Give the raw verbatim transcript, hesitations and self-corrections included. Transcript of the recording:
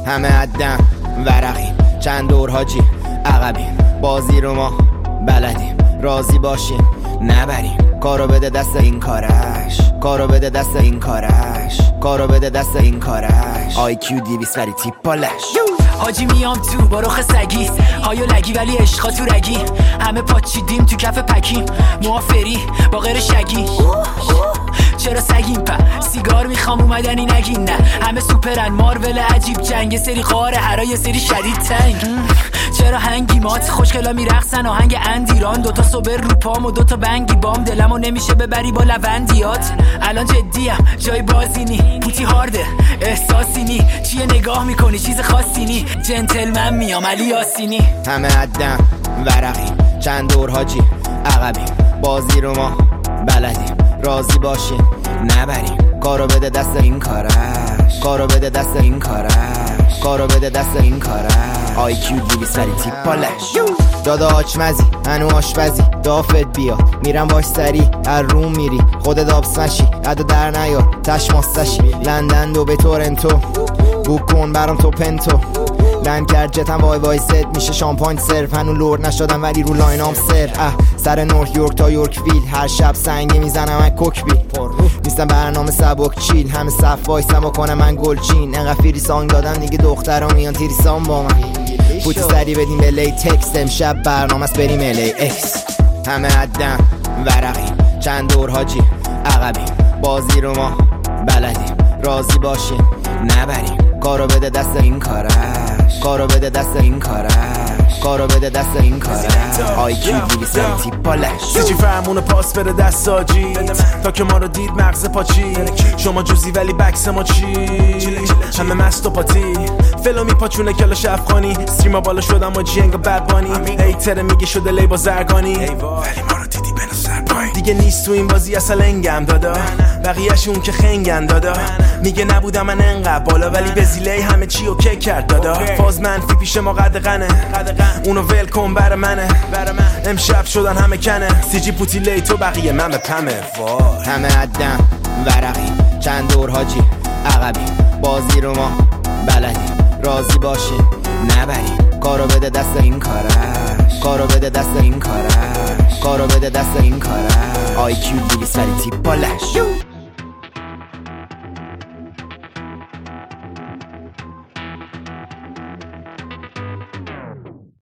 همه عدم ورقیم، چند دور حاجی عقبیم، بازی رو ما بلدیم، راضی باشیم نبریم، کارو بده دست این کارش، کارو بده دست این کارش، کارو بده دست این کارش. آی کیو دیویس ولی تیپ بالش حاجی میام تو با رخ سگی، هایو لگی ولی عشقا تو رگی، همه پاچیدیم تو کف پکیم، موافری با غیر شگی. چرا سگیم په سیگار میخوام اومدنی نگین نه، همه سوپرن مارول عجیب جنگ، سری قاره هرا یه سری شدید تنگ. چرا هنگیمات خوشگلا میرقصن آهنگ اندیران، دوتا صبر رو پام و دوتا بنگی بام، دلمو نمیشه ببری با لوندیات. الان جدیم جای بازی نی، پوتی هارده احساسی نی، چیه نگاه میکنی چیز خاصی نی، جنتلمن میام علی یاسینی. همه عدم ورقیم، چند دور حاجی عقبیم، بازی رو ما بلدیم، راضی باشیم نبریم، کارو بده دست این کارش، کارو بده دست این کارش، کارو بده دست این کارش. آی کیو دیویس ولی تیپ بالش دادا آچمزی هنو آشپزی، دافت بیا میرم باش سری، هر روم میری خودت آبسمشی، عدو در نیار تشماستشی، لندن دو به تورنتو بوک کن برام تو پنتو، لند کرد جتم وای وای ست میشه شامپاین سرف، هنو لورد نشدم ولی رو لاینام سر. اه سر نورک یورک تا یورک ویل، هر شب سنگه میزنم من کوکبی، نیستم برنامه سبک چیل، همه صف وایسم و کنم من گلچین، انقدر فیری سانگ دادم دیگه دخترها میان تیریسان با من، پوتی سری بدیم به لی تکست، امشب برنامه است بریم الی اکس. همه عدم ورقیم، چند دور حاجی عقبیم، بازی رو ما بلدیم، راضی باشیم نبریم، کارو بده دست این کارش، کارو بده دست این کارش، کارو بده دست این کارش. آی کیو دیویس ولی تیپ بالش سیچی فرمون پاس بده دست آجیت، تا که ما رو دید مغز پاچی، شما جوزی ولی بکس ما چی، همه مست و پاتی، فلو میپاچونه کلا شفخانی، استریما بالا شدم و جنگ بدبانی، ایتره میگه شده لی با زرگانی، ولی ما رو دیدی بنا سرپایی، دیگه نیست تو این بازی اصلا انگم دادا، بقیهشون که خنگن دادا، میگه نبودم من انقدر بالا ولی به زیلی همه چی اوکی کرد دادا، فاز منفی پیش ما قدغنه، اونو ول کن بر منه، امشب شدن همه کنه، سی جی پوتی لی تو بقیه من به پمه. همه عدم ورقیم، چند دور حاجی عقبیم، بازی رو ما بلدیم، راضی باشیم نبریم، کارو بده دست این کارش، کارو بده دست این کارش، کارو بده دست این کارش. آی کیو دیویس ولی تیپ بالش